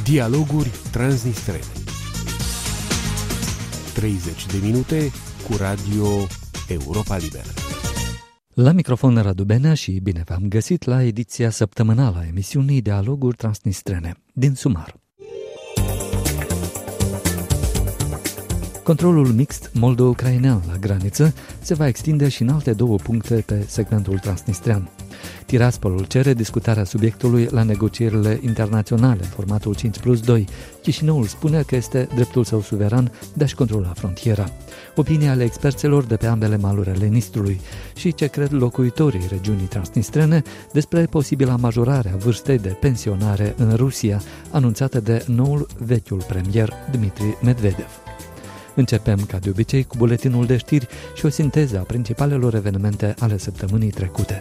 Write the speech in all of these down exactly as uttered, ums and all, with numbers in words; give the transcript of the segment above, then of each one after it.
Dialoguri transnistrene. treizeci de minute cu Radio Europa Liberă. La microfon Radu Benea și bine v-am găsit la ediția săptămânală a emisiunii Dialoguri transnistrene din Sumar. Controlul mixt moldo-ucrainean la graniță se va extinde și în alte două puncte pe segmentul transnistrean. Tiraspolul cere discutarea subiectului la negocierile internaționale în formatul cinci plus doi. Chișinăul spune că este dreptul său suveran de a-și controla frontiera. Opinia ale experților de pe ambele maluri ale Nistrului și ce cred locuitorii regiunii transnistrene despre posibila majorare a vârstei de pensionare în Rusia, anunțată de noul vechiul premier Dmitri Medvedev. Începem, ca de obicei, cu buletinul de știri și o sinteză a principalelor evenimente ale săptămânii trecute.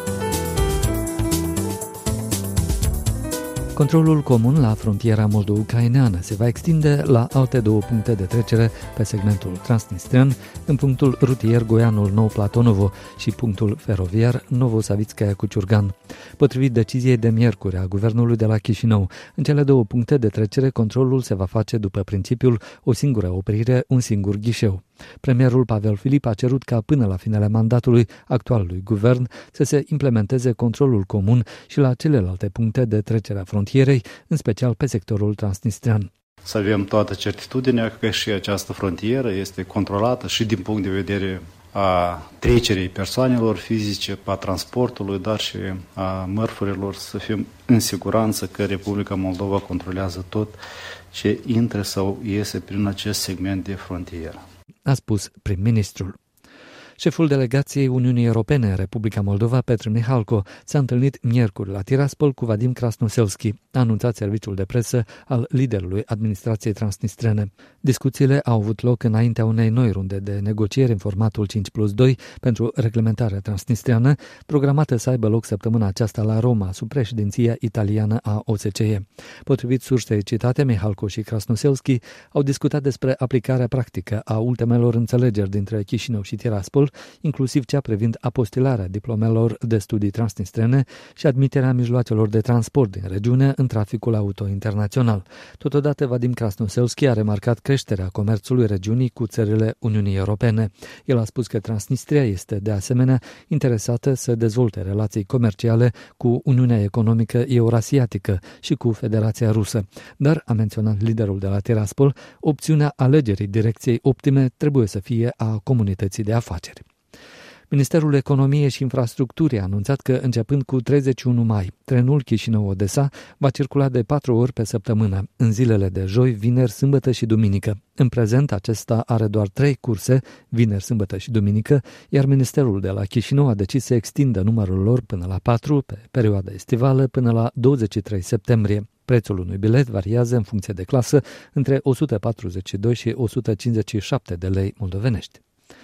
Controlul comun la frontiera moldo-ucraineană se va extinde la alte două puncte de trecere pe segmentul transnistrian, în punctul rutier Goianul Nou-Platonovo și punctul feroviar Novosavitskaya-Cuciurgan. Potrivit deciziei de miercuri a guvernului de la Chișinău, în cele două puncte de trecere controlul se va face după principiul o singură oprire, un singur ghișeu. Premierul Pavel Filip a cerut ca până la finele mandatului actualului guvern să se implementeze controlul comun și la celelalte puncte de trecere a frontierei, în special pe sectorul transnistrian. Să avem toată certitudinea că și această frontieră este controlată și din punct de vedere a trecerii persoanelor fizice, a transportului, dar și a mărfurilor, să fim în siguranță că Republica Moldova controlează tot ce intră sau iese prin acest segment de frontieră, a spus prim-ministrul. Șeful delegației Uniunii Europene în Republica Moldova, Petru Mihalko, s-a întâlnit miercuri la Tiraspol cu Vadim Krasnoselski, a anunțat serviciul de presă al liderului administrației transnistrene. Discuțiile au avut loc înaintea unei noi runde de negocieri în formatul cinci plus doi pentru reglementarea transnistreană, programată să aibă loc săptămâna aceasta la Roma, sub președinția italiană a O S C E. Potrivit sursei citate, Mihalko și Krasnoselski au discutat despre aplicarea practică a ultimelor înțelegeri dintre Chișinău și Tiraspol, inclusiv cea privind apostilarea diplomelor de studii transnistrene și admiterea mijloacelor de transport din regiune în traficul auto internațional. Totodată, Vadim Krasnoselski a remarcat creșterea comerțului regiunii cu țările Uniunii Europene. El a spus că Transnistria este, de asemenea, interesată să dezvolte relații comerciale cu Uniunea Economică Eurasiatică și cu Federația Rusă. Dar, a menționat liderul de la Tiraspol, opțiunea alegerii direcției optime trebuie să fie a comunității de afaceri. Ministerul Economiei și Infrastructurii a anunțat că, începând cu treizeci și unu mai, trenul Chișinău-Odessa va circula de patru ori pe săptămână, în zilele de joi, vineri, sâmbătă și duminică. În prezent, acesta are doar trei curse, vineri, sâmbătă și duminică, iar Ministerul de la Chișinău a decis să extindă numărul lor până la patru, pe perioada estivală, până la douăzeci și trei septembrie. Prețul unui bilet variază în funcție de clasă între o sută patruzeci și doi și o sută cincizeci și șapte de lei moldovenești.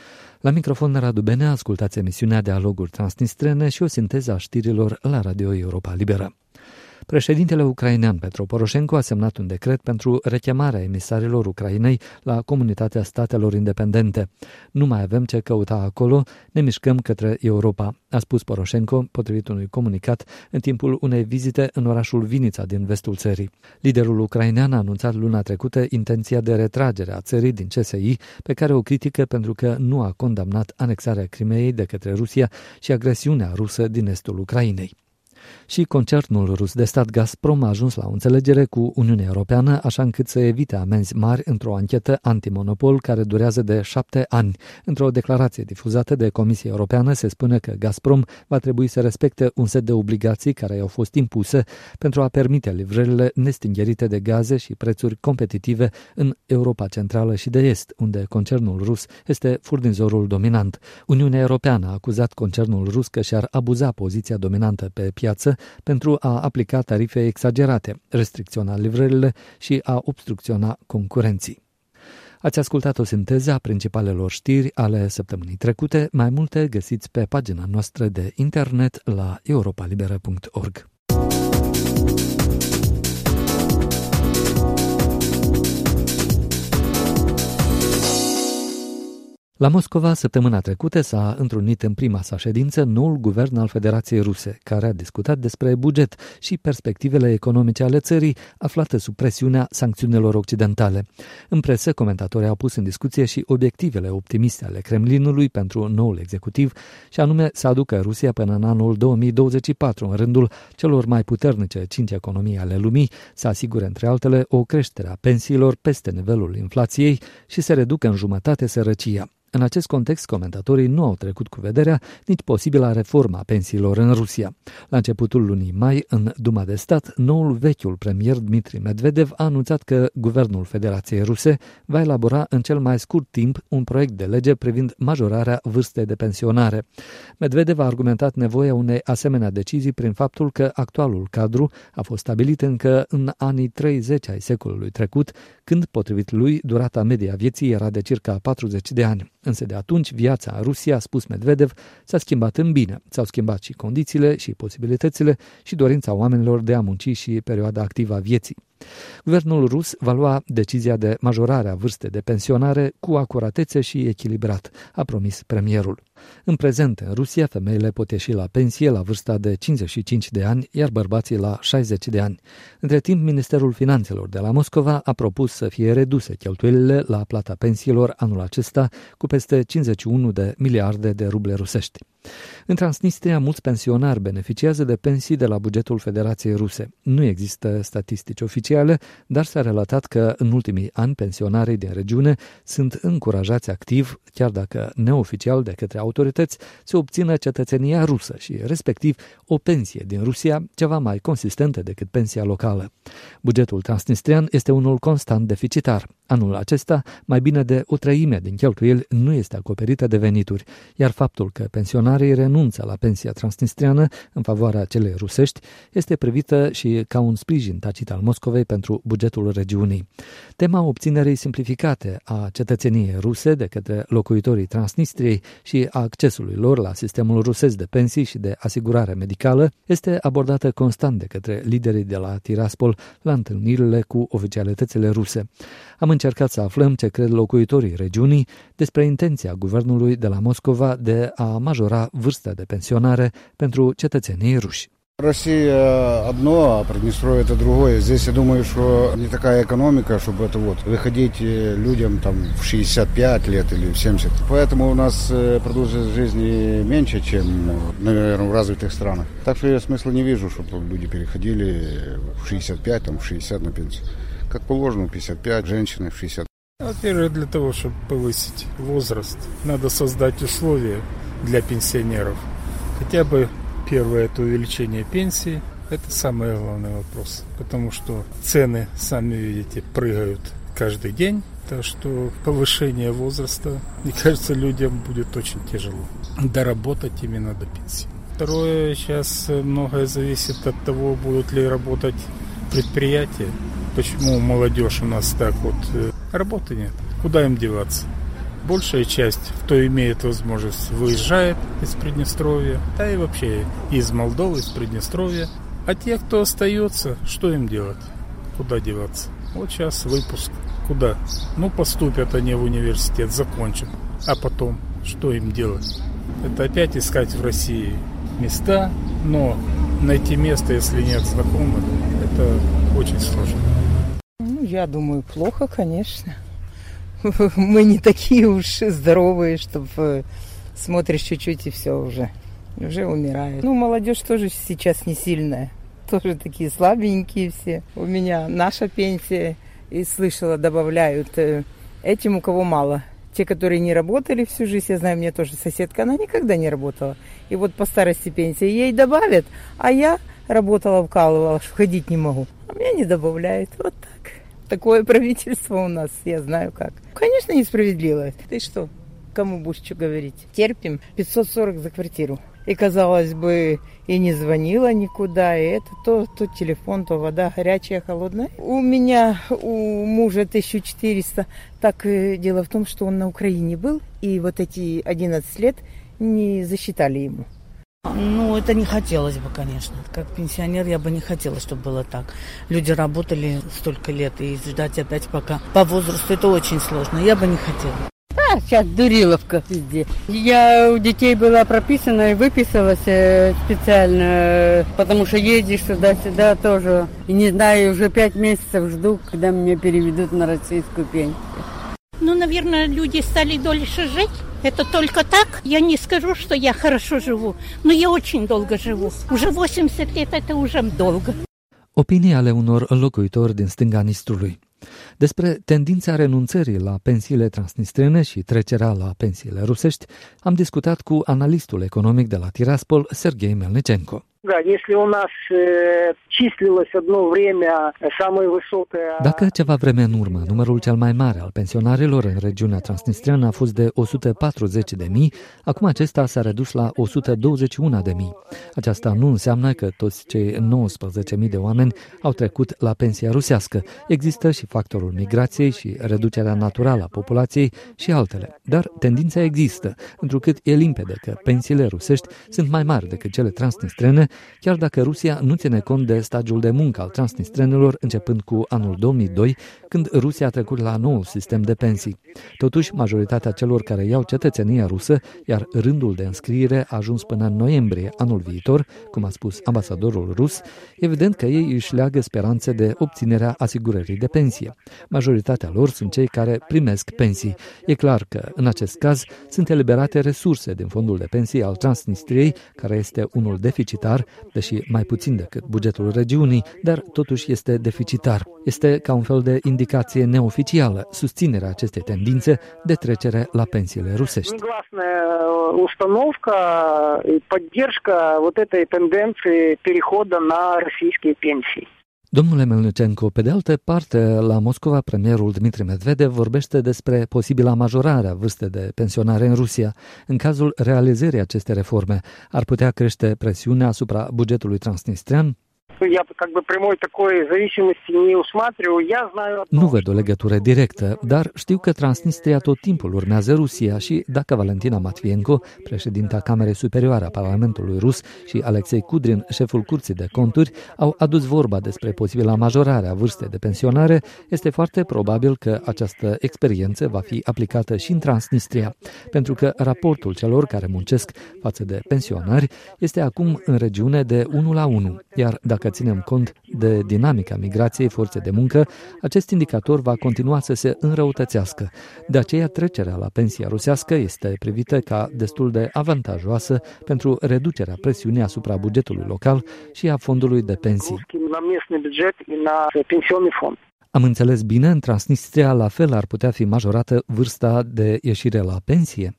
La microfon Radu Benea, ascultați emisiunea Dialoguri transnistrene și o sinteză a știrilor la Radio Europa Liberă. Președintele ucrainean Petro Poroșenko a semnat un decret pentru rechemarea emisarilor Ucrainei la Comunitatea Statelor Independente. Nu mai avem ce căuta acolo, ne mișcăm către Europa, a spus Poroșenko, potrivit unui comunicat, în timpul unei vizite în orașul Vinița din vestul țării. Liderul ucrainean a anunțat luna trecută intenția de retragere a țării din C S I, pe care o critică pentru că nu a condamnat anexarea Crimeei de către Rusia și agresiunea rusă din estul Ucrainei. Și concernul rus de stat Gazprom a ajuns la o înțelegere cu Uniunea Europeană, așa încât să evite amenzi mari într-o anchetă antimonopol care durează de șapte ani. Într-o declarație difuzată de Comisia Europeană se spune că Gazprom va trebui să respecte un set de obligații care i-au fost impuse pentru a permite livrările nestingherite de gaze și prețuri competitive în Europa Centrală și de Est, unde concernul rus este furnizorul dominant. Uniunea Europeană a acuzat concernul rus că și-ar abuza poziția dominantă pe piață pentru a aplica tarife exagerate, restricționa livrările și a obstrucționa concurenții. Ați ascultat o sinteză a principalelor știri ale săptămânii trecute. Mai multe găsiți pe pagina noastră de internet la europa liberă punct org. La Moscova, săptămâna trecută, s-a întrunit în prima sa ședință noul guvern al Federației Ruse, care a discutat despre buget și perspectivele economice ale țării, aflate sub presiunea sancțiunilor occidentale. În presă, comentatorii au pus în discuție și obiectivele optimiste ale Kremlinului pentru noul executiv, și anume să aducă Rusia până în anul două mii douăzeci și patru în rândul celor mai puternice cinci economii ale lumii, să asigure, între altele, o creștere a pensiilor peste nivelul inflației și să reducă în jumătate sărăcia. În acest context, comentatorii nu au trecut cu vederea nici posibila reformă a pensiilor în Rusia. La începutul lunii mai, în Duma de Stat, noul vechiul premier Dmitri Medvedev a anunțat că guvernul Federației Ruse va elabora în cel mai scurt timp un proiect de lege privind majorarea vârstei de pensionare. Medvedev a argumentat nevoia unei asemenea decizii prin faptul că actualul cadru a fost stabilit încă în anii treizeci ai secolului trecut, când, potrivit lui, durata medie a vieții era de circa patruzeci de ani. Însă de atunci viața în Rusia, a spus Medvedev, s-a schimbat în bine. S-au schimbat și condițiile și posibilitățile și dorința oamenilor de a munci și perioada activă a vieții. Guvernul rus va lua decizia de majorare a vârstei de pensionare cu acuratețe și echilibrat, a promis premierul. În prezent, în Rusia, femeile pot ieși la pensie la vârsta de cincizeci și cinci de ani, iar bărbații la șaizeci de ani. Între timp, Ministerul Finanțelor de la Moscova a propus să fie reduse cheltuielile la plata pensiilor anul acesta cu peste cincizeci și unu de miliarde de ruble rusești. În Transnistria, mulți pensionari beneficiază de pensii de la bugetul Federației Ruse. Nu există statistici oficiale, dar s-a relatat că în ultimii ani pensionarii din regiune sunt încurajați activ, chiar dacă neoficial de către autorități, să obțină cetățenia rusă și, respectiv, o pensie din Rusia ceva mai consistentă decât pensia locală. Bugetul transnistrian este unul constant deficitar. Anul acesta, mai bine de o treime din cheltuieli nu este acoperită de venituri, iar faptul că pensionarii renunță la pensia transnistriană în favoarea celei rusești este privită și ca un sprijin tacit al Moscovei pentru bugetul regiunii. Tema obținerii simplificate a cetățeniei ruse de către locuitorii Transnistriei și a accesului lor la sistemul rusesc de pensii și de asigurare medicală este abordată constant de către liderii de la Tiraspol la întâlnirile cu oficialitățile ruse. Am încercat să aflăm ce cred locuitorii regiunii despre intenția guvernului de la Moscova de a majora vârsta de pensionare pentru cetățenii ruși. Россия одно, а Приднестровье это другое. Здесь, я думаю, что не такая экономика, чтобы это вот выходить людям там в шестьдесят пять лет или в семьдесят. Поэтому у нас продолжительность жизни меньше, чем, наверное, в развитых странах. Так что я смысла не вижу, чтобы люди переходили в шестьдесят пять, там, в шестьдесят на пенсию. Как положено, в пятьдесят пять, женщины в шестьдесят. Во-первых, для того, чтобы повысить возраст, надо создать условия для пенсионеров. Хотя бы первое – это увеличение пенсии. Это самый главный вопрос. Потому что цены, сами видите, прыгают каждый день. Так что повышение возраста, мне кажется, людям будет очень тяжело доработать именно до пенсии. Второе, сейчас многое зависит от того, будут ли работать предприятия. Почему молодежь у нас так вот? Работы нет. Куда им деваться? Большая часть, кто имеет возможность, выезжает из Приднестровья, да и вообще из Молдовы, из Приднестровья. А те, кто остается, что им делать? Куда деваться? Вот сейчас выпуск. Куда? Ну, поступят они в университет, закончат. А потом, что им делать? Это опять искать в России места, но найти место, если нет знакомых, это очень сложно. Ну, я думаю, плохо, конечно. Мы не такие уж здоровые, чтобы смотришь чуть-чуть и все уже. Уже умирают. Ну, молодежь тоже сейчас не сильная. Тоже такие слабенькие все. У меня наша пенсия, и слышала, добавляют этим, у кого мало. Те, которые не работали всю жизнь, я знаю, у меня тоже соседка, она никогда не работала. И вот по старости пенсии ей добавят, а я работала, вкалывала, ходить не могу. А мне не добавляют. Вот так. Такое правительство у нас, я знаю как. Конечно, несправедливо. Ты что, кому будешь что говорить? Терпим. пятьсот сорок за квартиру. И, казалось бы, и не звонила никуда, и это то, то телефон, то вода горячая, холодная. У меня, у мужа тысяча четыреста. Так дело в том, что он на Украине был, и вот эти одиннадцать лет не засчитали ему. Ну, это не хотелось бы, конечно. Как пенсионер я бы не хотела, чтобы было так. Люди работали столько лет, и ждать опять пока по возрасту это очень сложно. Я бы не хотела. Да, сейчас Дуриловка везде. Я у детей была прописана и выписалась специально, потому что ездишь туда-сюда тоже. И не знаю, уже пять месяцев жду, когда меня переведут на российскую пенсию. Ну, наверное, люди стали дольше жить. Это только так. Я не скажу, что я хорошо живу, но я очень долго живу. Уже восемьдесят лет это уже долго. Opinii ale unor locuitori din stânga Nistrului. Despre tendința renunțării la pensiile transnistrene și trecerea la pensiile rusești am discutat cu analistul economic de la Tiraspol, Serghei Melnicenko. Да, если у нас э, числилось одно время самое высокое... Dacă ceva vreme în urmă, numărul cel mai mare al pensionarilor în regiunea transnistreană a fost de o sută patruzeci de mii, acum acesta s-a redus la o sută douăzeci și unu de mii. Aceasta nu înseamnă că toți cei nouăsprezece mii de oameni au trecut la pensia rusească. Există și factorul migrației și reducerea naturală a populației și altele. Dar tendința există, întrucât e limpede că pensiile rusești sunt mai mari decât cele transnistrene, chiar dacă Rusia nu ține cont de stagiul de muncă al transnistrenilor începând cu anul două mii doi, când Rusia a trecut la nou sistem de pensii. Totuși, majoritatea celor care iau cetățenia rusă, iar rândul de înscriere a ajuns până în noiembrie anul viitor, cum a spus ambasadorul rus, evident că ei își leagă speranțe de obținerea asigurării de pensie. Majoritatea lor sunt cei care primesc pensii. E clar că, în acest caz, sunt eliberate resurse din fondul de pensii al Transnistriei, care este unul deficitar, deși mai puțin decât bugetul regiunii, dar totuși este deficitar. Este ca un fel de indicație neoficială susținerea acestei tendințe de trecere la pensiile rusești. Негласная установка и поддержка вот этой тенденции перехода на российские пенсии. Domnule Melnicenko, pe de altă parte, la Moscova, premierul Dmitri Medvedev vorbește despre posibila majorare a vârstei de pensionare în Rusia. În cazul realizării acestei reforme, ar putea crește presiunea asupra bugetului transnistrian? Я как бы прямой такой зависимости не усматриваю. Я знаю... Nu văd o legătură directă, dar știu că Transnistria tot timpul urmează Rusia și dacă Valentina Matvienko, președinta Camerei Superioare a Parlamentului Rus, și Alexei Kudrin, șeful Curții de Conturi, au adus vorba despre posibila majorare a vârstei de pensionare, este foarte probabil că această experiență va fi aplicată și în Transnistria, pentru că raportul celor care muncesc față de pensionari este acum în regiune de unu la unu, iar dacă ținem cont de dinamica migrației forței de muncă, acest indicator va continua să se înrăutățească. De aceea, trecerea la pensia rusească este privită ca destul de avantajoasă pentru reducerea presiunii asupra bugetului local și a fondului de pensii. Am înțeles bine, în Transnistria la fel ar putea fi majorată vârsta de ieșire la pensie?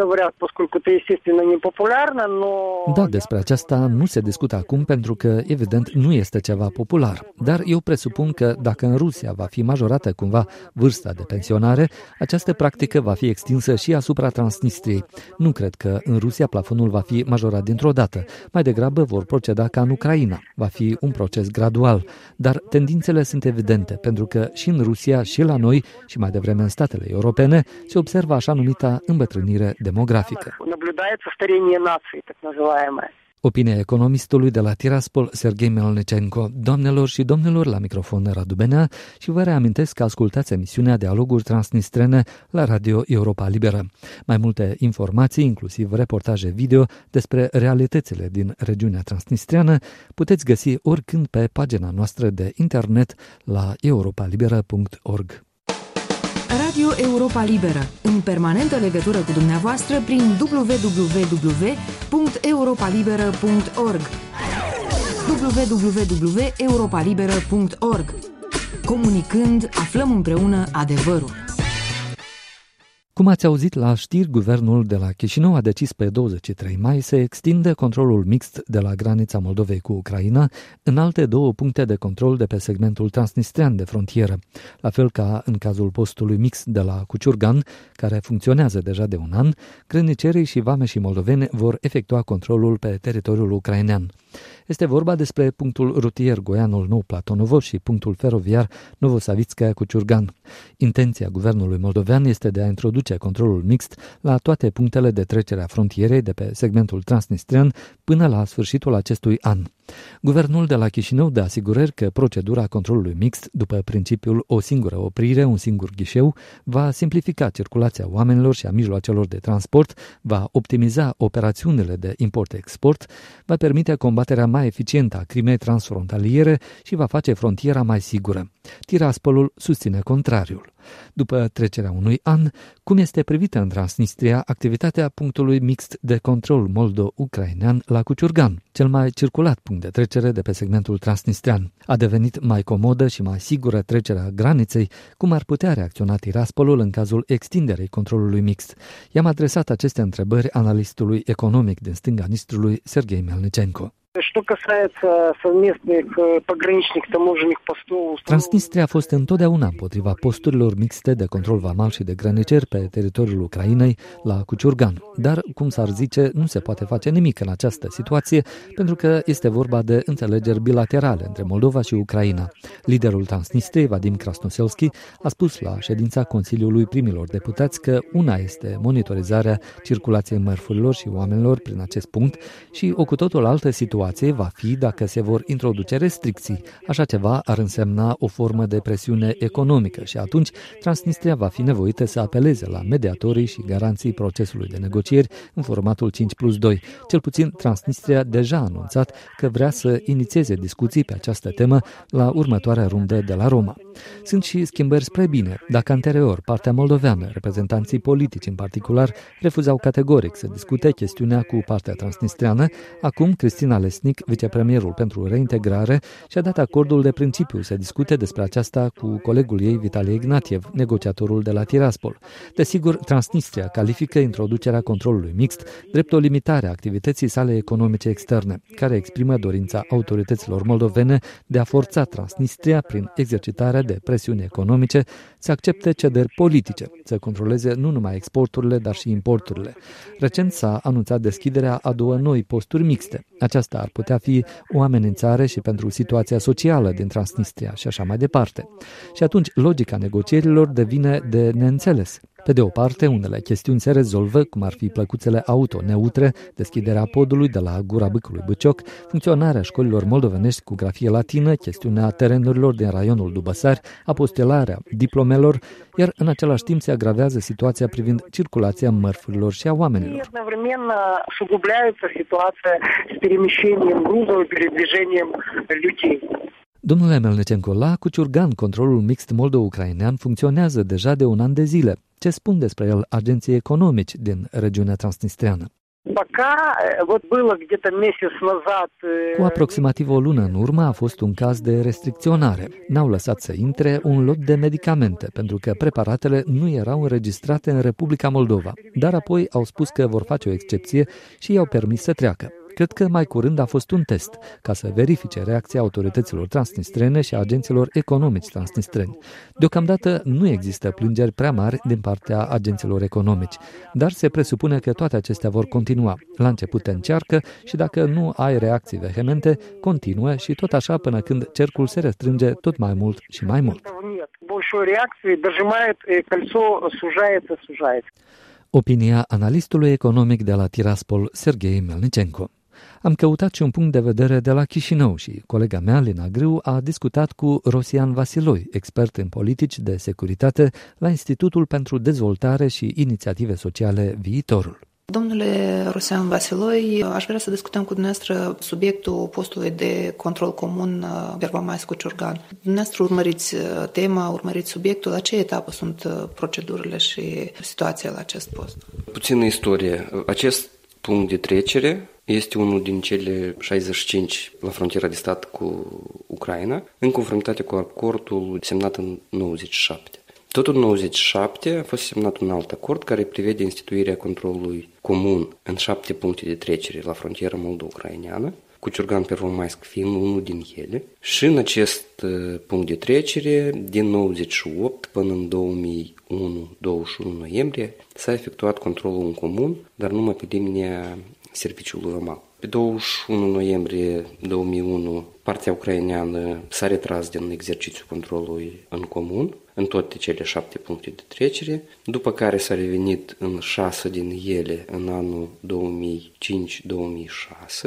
Da, despre aceasta nu se discută acum pentru că, evident, nu este ceva popular. Dar eu presupun că dacă în Rusia va fi majorată cumva vârsta de pensionare, această practică va fi extinsă și asupra Transnistriei. Nu cred că în Rusia plafonul va fi majorat dintr-o dată. Mai degrabă vor proceda ca în Ucraina. Va fi un proces gradual. Dar tendințele sunt evidente, pentru că și în Rusia, și la noi, și mai devreme în statele europene, se observă așa numita îmbătrânire demografică. Opinia economistului de la Tiraspol, Serghei Melnicenko. Doamnelor și domnilor, la microfon Radu Benea și vă reamintesc că ascultați emisiunea Dialoguri Transnistrene la Radio Europa Liberă. Mai multe informații, inclusiv reportaje video despre realitățile din regiunea transnistriană, puteți găsi oricând pe pagina noastră de internet la europa liberă punct org. Radio Europa Liberă, în permanentă legătură cu dumneavoastră prin w w w punct europa liberă punct org w w w punct europa liberă punct org. Comunicând, aflăm împreună adevărul. Cum ați auzit la știri, guvernul de la Chișinău a decis pe douăzeci și trei mai să extinde controlul mixt de la granița Moldovei cu Ucraina în alte două puncte de control de pe segmentul transnistrian de frontieră, la fel ca în cazul postului mixt de la Cuciurgan, care funcționează deja de un an, grănicerii și vameșii moldoveni vor efectua controlul pe teritoriul ucrainean. Este vorba despre punctul rutier Goianul Nou Platonovo și punctul feroviar Novosavitskaya-Cuciurgan. Intenția guvernului moldovean este de a introduce controlul mixt la toate punctele de trecere a frontierei de pe segmentul transnistrian până la sfârșitul acestui an. Guvernul de la Chișinău dă asigurări că procedura controlului mixt, după principiul o singură oprire, un singur ghișeu, va simplifica circulația oamenilor și a mijloacelor de transport, va optimiza operațiunile de import-export, va permite combaterea mai eficientă a crimei transfrontaliere și va face frontiera mai sigură. Tiraspolul susține contrariul. După trecerea unui an, cum este privită în Transnistria activitatea punctului mixt de control moldo-ucrainean la Cuciurgan, cel mai circulat punct de trecere de pe segmentul transnistrian? A devenit mai comodă și mai sigură trecerea graniței? Cum ar putea reacționa Tiraspolul în cazul extinderei controlului mixt? I-am adresat aceste întrebări analistului economic din stânga Nistrului, Serghei Melnicenko. Что касается совместных пограничных таможенных постов... Transnistria a fost întotdeauna împotriva posturilor mixte de control vamal și de granicer pe teritoriul Ucrainei la Cuciurgan. Dar, cum s-ar zice, nu se poate face nimic în această situație, pentru că este vorba de înțelegeri bilaterale între Moldova și Ucraina. Liderul Transnistriei, Vadim Krasnoselski, a spus la ședința Consiliului Primilor Deputați că una este monitorizarea circulației mărfurilor și oamenilor prin acest punct și o cu totul altă situație va fi dacă se vor introduce restricții. Așa ceva ar însemna o formă de presiune economică și atunci Transnistria va fi nevoită să apeleze la mediatorii și garanții procesului de negocieri în formatul cinci plus doi. Cel puțin Transnistria deja a anunțat că vrea să inițieze discuții pe această temă la următoarea rundă de la Roma. Sunt și schimbări spre bine. Dacă anterior partea moldoveană, reprezentanții politici în particular, refuzau categoric să discute chestiunea cu partea transnistriană, acum Cristina Lesnic, vicepremierul pentru reintegrare, și-a dat acordul de principiu să discute despre aceasta cu colegul ei Vitalie Ignatiev, negociatorul de la Tiraspol. Desigur, Transnistria califică introducerea controlului mixt drept o limitare a activității sale economice externe, care exprimă dorința autorităților moldovene de a forța Transnistria, prin exercitarea de presiuni economice, să accepte cederi politice, să controleze nu numai exporturile, dar și importurile. Recent s-a anunțat deschiderea a două noi posturi mixte. Aceasta ar putea fi o amenințare și pentru situația socială din Transnistria și așa mai departe. Și atunci logica negocierilor devine de neînțeles. Pe de o parte, unele chestiuni se rezolvă, cum ar fi plăcuțele auto neutre, deschiderea podului de la Gura Bâcului Băcioc, funcționarea școlilor moldovenești cu grafie latină, chestiunea terenurilor din raionul Dubăsari, apostilarea diplomelor, iar în același timp se agravează situația privind circulația mărfurilor și a oamenilor. Domnule Melnicenko, la Cuciurgan, controlul mixt moldo-ucrainean funcționează deja de un an de zile. Ce spun despre el agenții economici din regiunea transnistriană? Cu aproximativ o lună în urmă a fost un caz de restricționare. N-au lăsat să intre un lot de medicamente, pentru că preparatele nu erau înregistrate în Republica Moldova. Dar apoi au spus că vor face o excepție și i-au permis să treacă. Cred că mai curând a fost un test, ca să verifice reacția autorităților transnistrene și a agenților economici transnistreni. Deocamdată nu există plângeri prea mari din partea agenților economici, dar se presupune că toate acestea vor continua. La început te încearcă și dacă nu ai reacții vehemente, continuă și tot așa până când cercul se restrânge tot mai mult și mai mult. Opinia analistului economic de la Tiraspol, Serghei Melnicenko. Am căutat și un punct de vedere de la Chișinău și colega mea, Lina Grâu, a discutat cu Rosian Vasiloi, expert în politici de securitate la Institutul pentru Dezvoltare și Inițiative Sociale Viitorul. Domnule Rosian Vasiloi, aș vrea să discutăm cu dumneavoastră subiectul postului de control comun Pervomaisk-Cuciurgan. Dumneavoastră urmăriți tema, urmăriți subiectul, la ce etapă sunt procedurile și situația la acest post? Puțină istorie. Acest punct de trecere este unul din cele șaizeci și cinci la frontiera de stat cu Ucraina, în conformitate cu acordul semnat în nouăzeci și șapte. Tot în nouăzeci și șapte a fost semnat un alt acord care prevede instituirea controlului comun în șapte puncte de trecere la frontiera moldo-ucraineană, Cuciurgan-Pervomaisk fiind unul din ele. Și în acest punct de trecere, din nouăzeci și opt până în două mii unu, douăzeci și unu noiembrie, s-a efectuat controlul în comun, dar numai pe linia serviciului vamal. Pe douăzeci și unu noiembrie două mii unu, partea ucraineană s-a retras din exercițiul controlului în comun, în toate cele șapte puncte de trecere, după care s-a revenit în șase din ele în anul două mii cinci două mii șase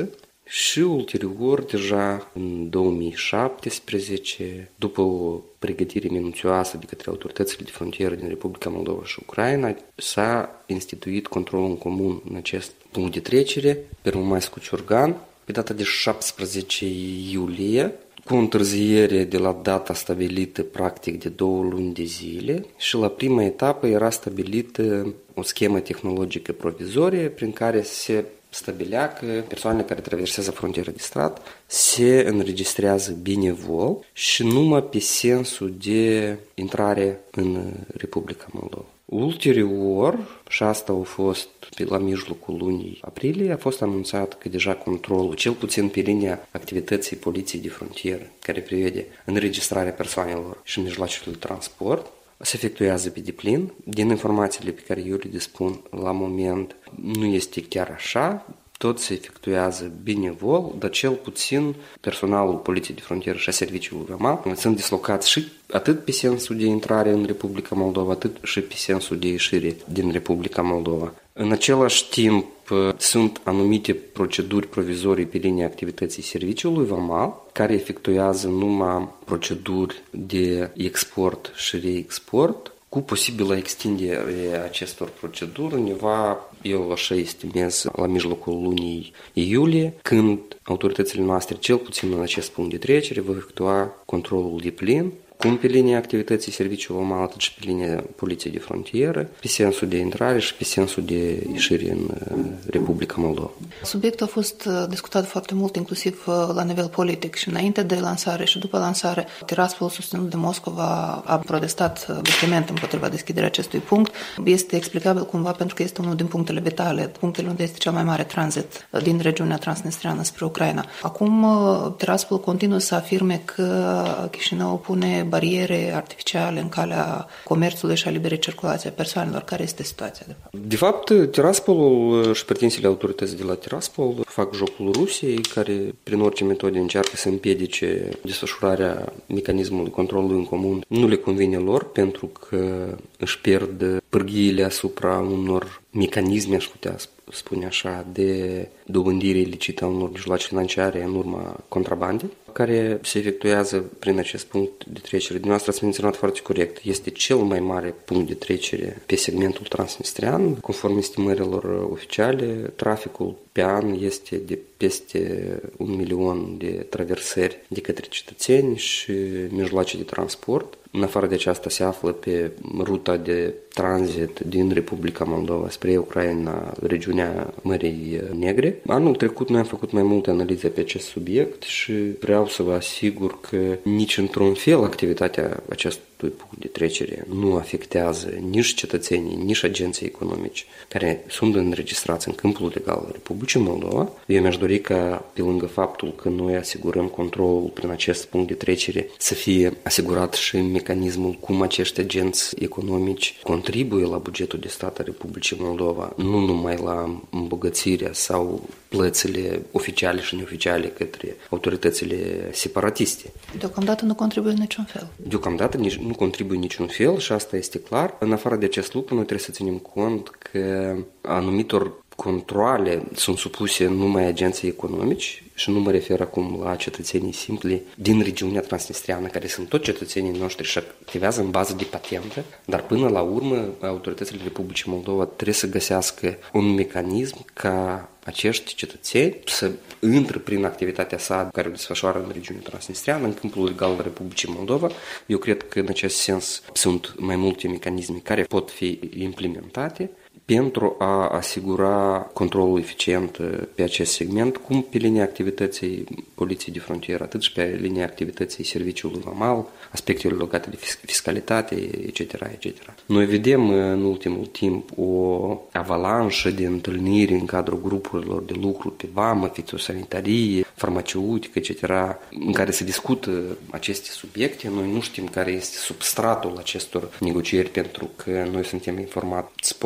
Și ulterior, deja în două mii șaptesprezece, după o pregătire minuțioasă de către autoritățile de frontieră din Republica Moldova și Ucraina, s-a instituit controlul în comun în acest punct de trecere, Pervomaisko-Ciurgan, pe data de șaptesprezece iulie, cu o întârziere de la data stabilită practic de două luni de zile și la prima etapă era stabilită o schemă tehnologică provizorie prin care se stabilea că persoanele care traversează frontiera de stat se înregistrează benevol și numai pe sensul de intrare în Republica Moldova. Ulterior, și asta a fost pe la mijlocul lunii aprilie, a fost anunțat că deja controlul, cel puțin pe linia activității poliției de frontieră, care prevede înregistrarea persoanelor și mijloacelor de transport, se efectuează pe deplin. Din informațiile pe care eu le dispun la moment, nu este chiar așa. Tot se efectuează benevol, dar cel puțin personalul Poliției de Frontieră și a Serviciului Vamal sunt dislocați și atât pe sensul de intrare în Republica Moldova, atât și pe sensul de ieșire din Republica Moldova. În același timp, sunt anumite proceduri provizorii pe linia activității Serviciului Vamal, care efectuează numai proceduri de export și reexport, cu posibilă extindere acestor proceduri undeva, eu așa estimez, la mijlocul lunii iulie, când autoritățile noastre, cel puțin în acest punct de trecere, vor efectua controlul de plin, cum pe linia activității Serviciului Vamal, atât și pe linia Poliției de Frontieră, pe sensul de intrare și pe sensul de ieșire în Republica Moldova. Subiectul a fost discutat foarte mult, inclusiv la nivel politic, și înainte de lansare și după lansare. Tiraspol, susținut de Moscova, a protestat vehement împotriva deschiderea acestui punct. Este explicabil cumva pentru că este unul din punctele vitale, punctele unde este cel mai mare tranzit din regiunea transnistreană spre Ucraina. Acum, Tiraspol continuă să afirme că Chișinău pune bariere artificiale în calea comerțului și a liberei circulației a persoanelor. Care este situația, de fapt? De fapt, Tiraspolul și pretențiile autorității de la Tiraspol fac jocul Rusiei, care prin orice metode încearcă să împiedice desfășurarea mecanismului controlului în comun. Nu le convine lor pentru că își pierd pârghiile asupra unor mecanisme, aș putea spune așa, de dobândire ilicită a unor mijloace financiare în urma contrabandei, care se efectuează prin acest punct de trecere. Dumneavoastră ați menționat foarte corect, este cel mai mare punct de trecere pe segmentul transnistrean. Conform estimărilor oficiale, traficul pe an este de peste un milion de traversări de către cetățeni și mijloace de transport. În afară de aceasta se află pe ruta de tranzit din Republica Moldova spre Ucraina, regiunea Mării Negre. Anul trecut noi am făcut mai multe analize pe acest subiect și vreau să vă asigur că nici într-un fel activitatea acestui punct de trecere nu afectează nici cetățenii, nici agenții economici care sunt înregistrați în câmpul legal al Republicii Moldova. Eu mi-aș dori ca, pe lângă faptul că noi asigurăm controlul prin acest punct de trecere, să fie asigurat și mecanismul cum acești agenți economici contribuie la bugetul de stat al Republicii Moldova, nu numai la îmbogățirea sau plățile oficiale și neoficiale către autoritățile separatiste. Deocamdată nu contribuie în niciun fel. Deocamdată nici, nu contribuie niciun fel și asta este clar. În afară de acest lucru, noi trebuie să ținem cont că anumitor controale sunt supuse numai agenții economici și nu mă refer acum la cetățenii simpli din regiunea transnistreană, care sunt tot cetățenii noștri și activează în bază de patentă, dar până la urmă autoritățile Republicii Moldova trebuie să găsească un mecanism ca acești cetățeni să intre prin activitatea sa care o desfășoară în regiunea transnistreană, în câmpul legal al Republicii Moldova. Eu cred că în acest sens sunt mai multe mecanisme care pot fi implementate pentru a asigura controlul eficient pe acest segment, cum pe linia activității Poliției de Frontieră, atât și pe linia activității Serviciului Vamal, aspectele legate de fiscalitate, et cetera, et cetera. Noi vedem în ultimul timp o avalanșă de întâlniri în cadrul grupurilor de lucru pe vamă, fitosanitarie, farmaceutică, et cetera, în care se discută aceste subiecte. Noi nu știm care este substratul acestor negocieri pentru că noi suntem informați post factum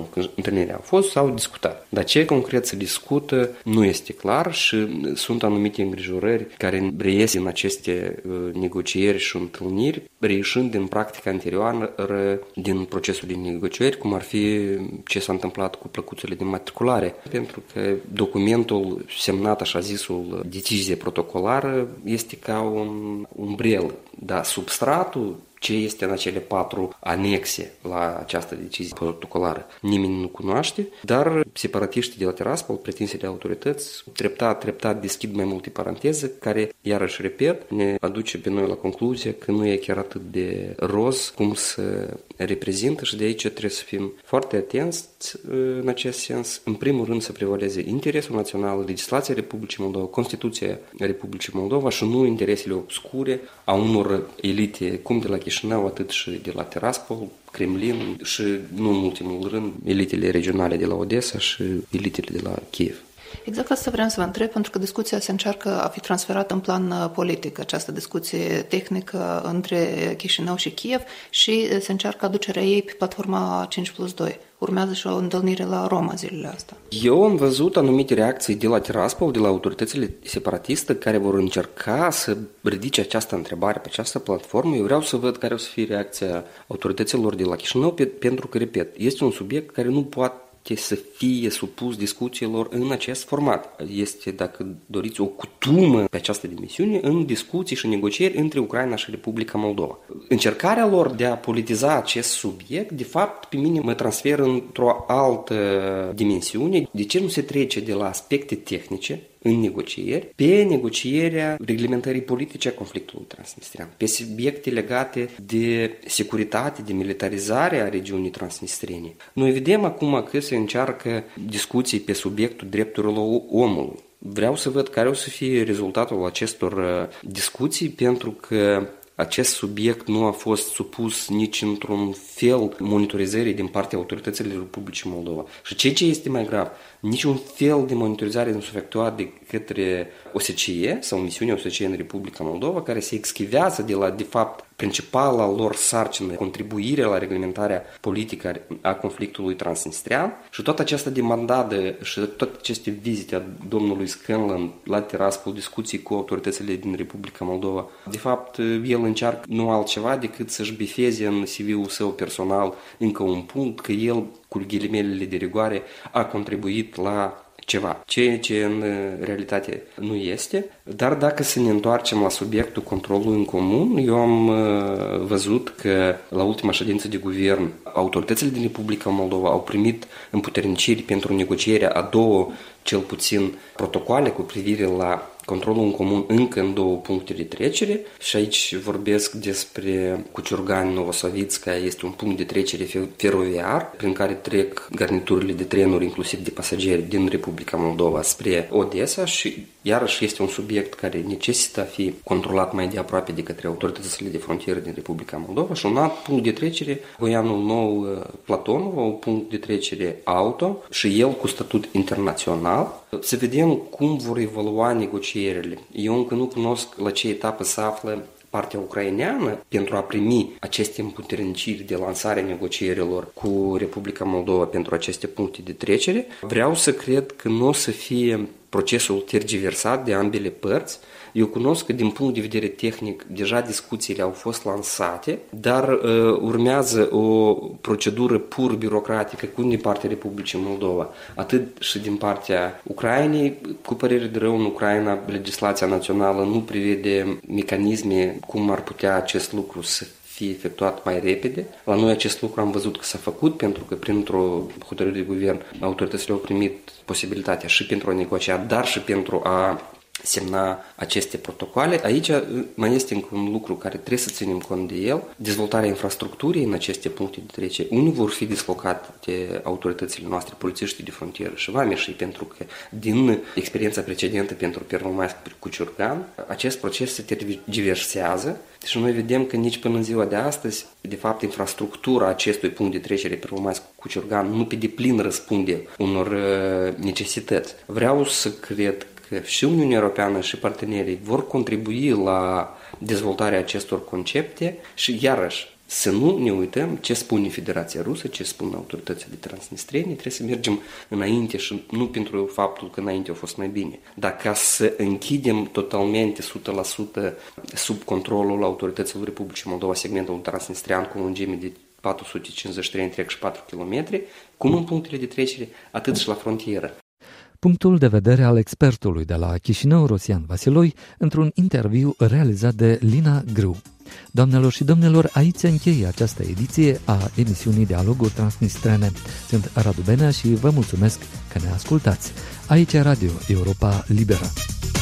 atunci când întâlnirea a fost, s-au discutat. Dar ce concret se discută nu este clar și sunt anumite îngrijorări care reies în aceste negocieri și întâlniri, reieșind din practica anterioară din procesul de negocieri, cum ar fi ce s-a întâmplat cu plăcuțele de matriculare. Pentru că documentul semnat, așa zisul, decizie protocolară, este ca un umbrel, dar substratul, ce este în acele patru anexe la această decizie protocolară, nimeni nu cunoaște, dar separatiștii de la Tiraspol, pretinse de autorități, treptat, treptat deschid mai multe paranteze, care, iarăși repet, ne aduce pe noi la concluzia că nu e chiar atât de roz cum se reprezintă și de aici trebuie să fim foarte atenți în acest sens. În primul rând să prevaleze interesul național, legislația Republicii Moldova, Constituția Republicii Moldova și nu interesele obscure a unor elite, cum de la Chișinău, atât și de la Tiraspol, Kremlin și, nu în ultimul rând, elitele regionale de la Odessa și elitele de la Kiev. Exact asta vreau să vă întreb, pentru că discuția se încearcă a fi transferată în plan politic, această discuție tehnică între Chișinău și Kiev și se încearcă aducerea ei pe platforma cinci plus doi. Urmează și o întâlnire la Roma zilele astea. Eu am văzut anumite reacții de la Tiraspol, de la autoritățile separatiste, care vor încerca să ridice această întrebare pe această platformă. Eu vreau să văd care o să fie reacția autorităților de la Chișinău, pentru că, repet, este un subiect care nu poate să fie supus discuțiilor în acest format. Este, dacă doriți, o cutumă pe această dimensiune în discuții și negocieri între Ucraina și Republica Moldova. Încercarea lor de a politiza acest subiect, de fapt, pe mine mă transferă într-o altă dimensiune. De ce nu se trece de la aspecte tehnice în negocieri, pe negocierea reglementării politice a conflictului transnistrian, pe subiecte legate de securitate, de militarizare a regiunii transnistriene. Noi vedem acum că se încearcă discuții pe subiectul drepturilor omului. Vreau să văd care o să fie rezultatul acestor discuții, pentru că acest subiect nu a fost supus nici într-un fel monitorizării din partea autorităților Republicii Moldova. Și ceea ce este mai grav, niciun fel de monitorizare nu s-a efectuat de către O S C E sau misiunea O S C E în Republica Moldova, care se exchivează de la, de fapt, principala lor sarcină, contribuirea la reglementarea politică a conflictului transnistrian și toată această demandadă și toate aceste vizite a domnului Scanlon la Tiraspol, discuții cu autoritățile din Republica Moldova. De fapt, el încearcă nu altceva decât să-și bifeze în C V-ul său personal încă un punct, că el, cu ghilimelele de rigoare, a contribuit la ceva, ceea ce în realitate nu este. Dar dacă să ne întoarcem la subiectul controlului în comun, eu am văzut că la ultima ședință de guvern autoritățile din Republica Moldova au primit împuterniciri pentru negocierea a două, cel puțin, protocoale cu privire la controlul în comun încă în două puncte de trecere și aici vorbesc despre Cuciurgani, Novosavitska, este un punct de trecere feroviar prin care trec garniturile de trenuri, inclusiv de pasageri din Republica Moldova spre Odessa și iarăși este un subiect care necesită a fi controlat mai de aproape de către autoritățile de frontieră din Republica Moldova și un alt punct de trecere, Goianul Nou Platonov, un punct de trecere auto și el cu statut internațional. Să vedem cum vor evolua negocierile. Eu încă nu cunosc la ce etapă se află partea ucraineană pentru a primi aceste împuterniciri de lansare negocierilor cu Republica Moldova pentru aceste puncte de trecere. Vreau să cred că nu o să fie procesul tergiversat de ambele părți. Eu cunosc că din punct de vedere tehnic deja discuțiile au fost lansate, dar uh, urmează o procedură pur birocratică cu din partea Republicii Moldova, atât și din partea Ucrainei. Cu părere de rău, în Ucraina legislația națională nu prevede mecanisme cum ar putea acest lucru să fie efectuat mai repede. La noi acest lucru am văzut că s-a făcut, pentru că printr-o hotărâre de guvern autoritățile au primit posibilitatea și pentru a negocia, dar și pentru a semna aceste protocoale. Aici mai este încă un lucru care trebuie să ținem cont de el, dezvoltarea infrastructurii în aceste puncte de trecere. Unii vor fi dislocate autoritățile noastre, polițiștii de frontieră și vameșii, pentru că din experiența precedentă pentru Pervomaisk cu Ciurgan, acest proces se tergiversează și noi vedem că nici până în ziua de astăzi, de fapt, infrastructura acestui punct de trecere Pervomaisk cu Ciurgan nu pe deplin răspunde unor necesități. Vreau să cred că și Uniunea Europeană și partenerii vor contribui la dezvoltarea acestor concepte și, iarăși, să nu ne uităm ce spune Federația Rusă, ce spun autoritățile transnistrene, trebuie să mergem înainte și nu pentru faptul că înainte a fost mai bine, dar ca să închidem totalmente, o sută la sută sub controlul autorităților Republicii Moldova segmentul transnistrian cu o lungime de patru sute cincizeci și trei întreg și patru kilometri, cum în punctele de trecere, atât și la frontieră. Punctul de vedere al expertului de la Chișinău, Rosian Vasiloi, într-un interviu realizat de Lina Grâu. Doamnelor și domnilor, aici se încheie această ediție a emisiunii Dialoguri Transnistrene. Sunt Radu Benea și vă mulțumesc că ne ascultați. Aici Radio Europa Liberă.